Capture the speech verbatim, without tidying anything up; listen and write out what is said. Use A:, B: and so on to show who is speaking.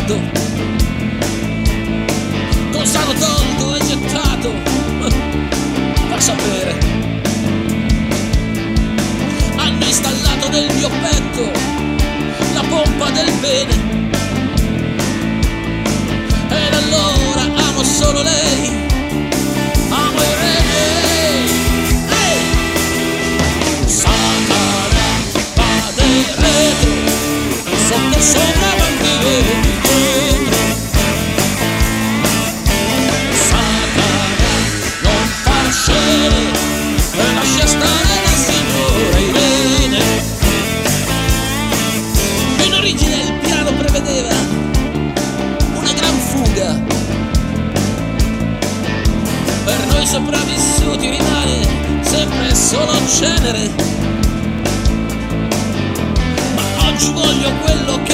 A: sbagliato, cosa hanno tolto e gettato, fa sapere. Hanno installato nel mio petto la pompa del bene, ed allora amo solo lei, amo il reggae. Hey! Satana va del retro, sotto sopra bandiere di dietro. Satana non fa scene e lascia stare la signora Irene. In origine il piano prevedeva una gran fuga, per noi sopravvissuti rimane sempre solo cenere. Ma oggi voglio quello